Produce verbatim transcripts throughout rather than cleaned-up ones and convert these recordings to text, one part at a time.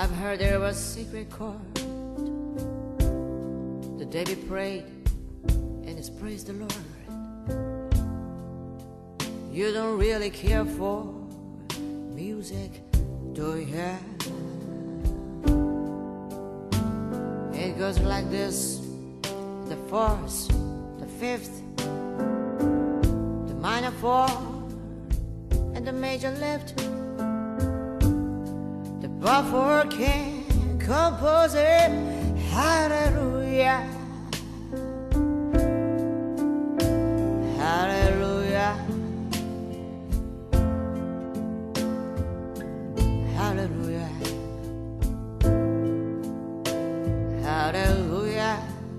I've heard there was a secret chord that David prayed, and it's praise the Lord. You don't really care for music, do you? It goes like this: the fourth, the fifth, the minor four, and the major lift. The buffer can compose it. Hallelujah, hallelujah, hallelujah, hallelujah,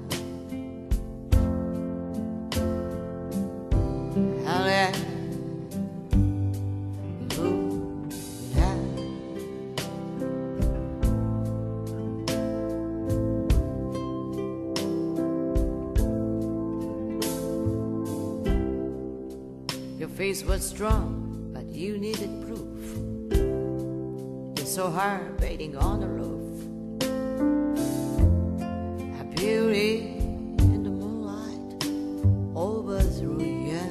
hallelujah. Your face was strong, but you needed proof. It's so hard waiting on the roof. Her beauty in the moonlight overthrew you.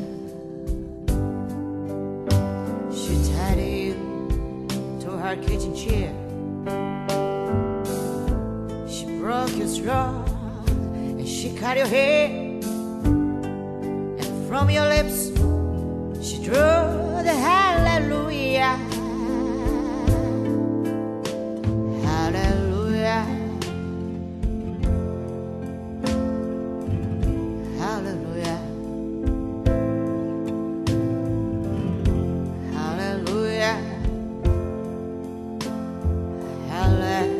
She tied you to her kitchen chair. She broke your straw and she cut your hair. And from your lips she drew the hallelujah, hallelujah, hallelujah, hallelujah, hallelujah.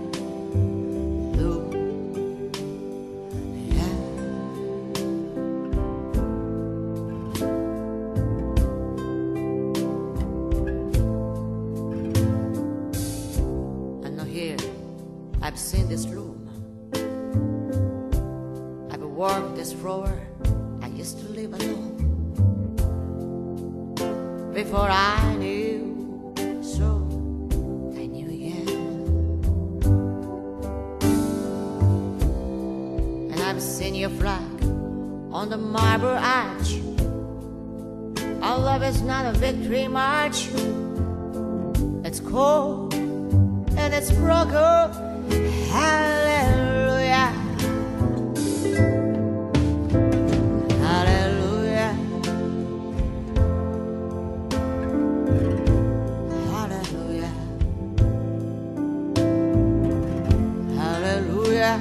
I've seen this room, I've walked this floor. I used to live alone before I knew, so I knew you. And I've seen your flag on the marble arch. Our love is not a victory march. It's cold and it's broken. Hallelujah, hallelujah, hallelujah, hallelujah,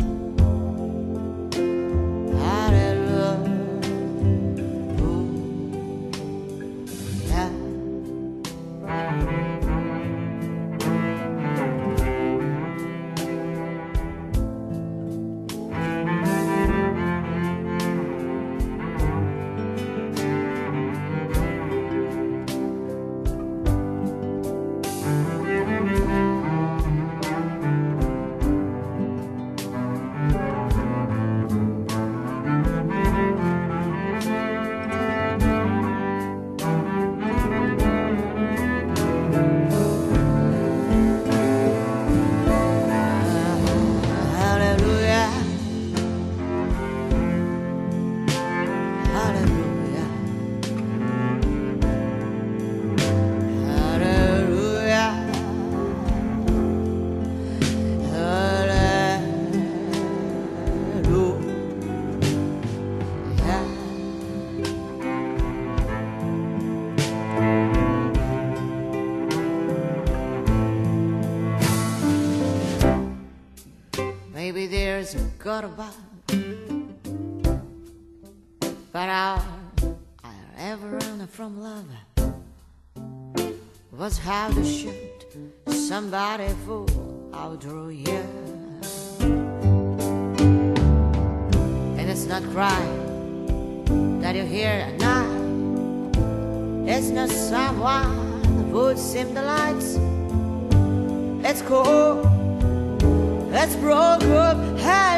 maybe there's a God above, but all I ever run from love was how to shoot somebody full outdoor you. And it's not crying that you hear at night. It's not someone who would sim the lights. It's cold, it's broken. Hey.